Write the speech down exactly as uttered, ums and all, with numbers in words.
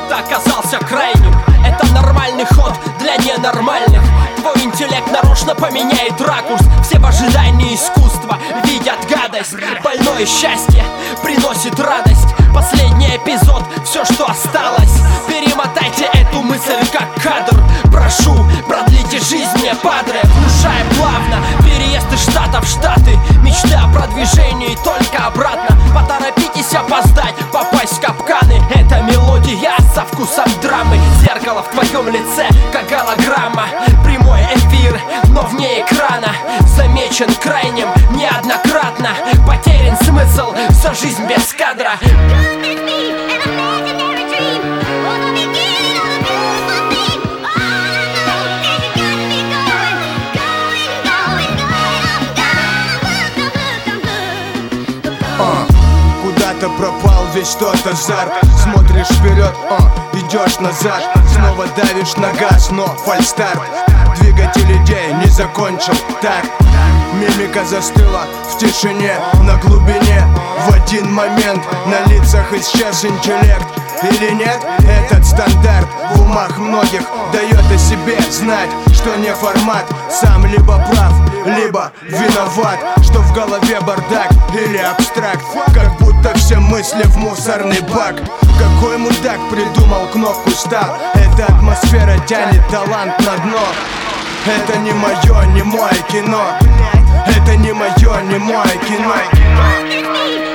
будто оказался крайним. Это нормальный ход для ненормальных. Твой интеллект нарочно поменяет ракурс. Все в ожидании искусства видят гадость. Больное счастье приносит радость. Последний эпизод, все, что осталось. Перемотайте эту мысль как кадр. Прошу, продлите жизнь мне, падре. Внушая плавно переезд из штата в штаты. Мечты о продвижении только обратно. Поторопитесь опоздать, попасть в капканы. Это мелодия со вкусом драмы. Зеркало в твоем лице, как голограмма. Прямой эфир, но вне экрана. Замечен крайним неоднократно. Потерян смысл, вся жизнь без кадра. Куда-то пропал весь тот азарт. Смотришь вперед, о, идешь назад. Снова давишь на газ, но фальстарт. Двигатель идеи не закончил так. Мимика застыла в тишине, на глубине. В один момент на лицах исчез интеллект. Или нет? Этот стандарт в умах многих дает о себе знать, что не формат. Сам либо прав, либо виноват, что в голове бардак или абстракт. Как будто все мысли в мусорный бак. Какой мудак придумал кнопку «Стоп»? Эта атмосфера тянет талант на дно. Это не мое, не мое кино. Это не мое, не мое кино.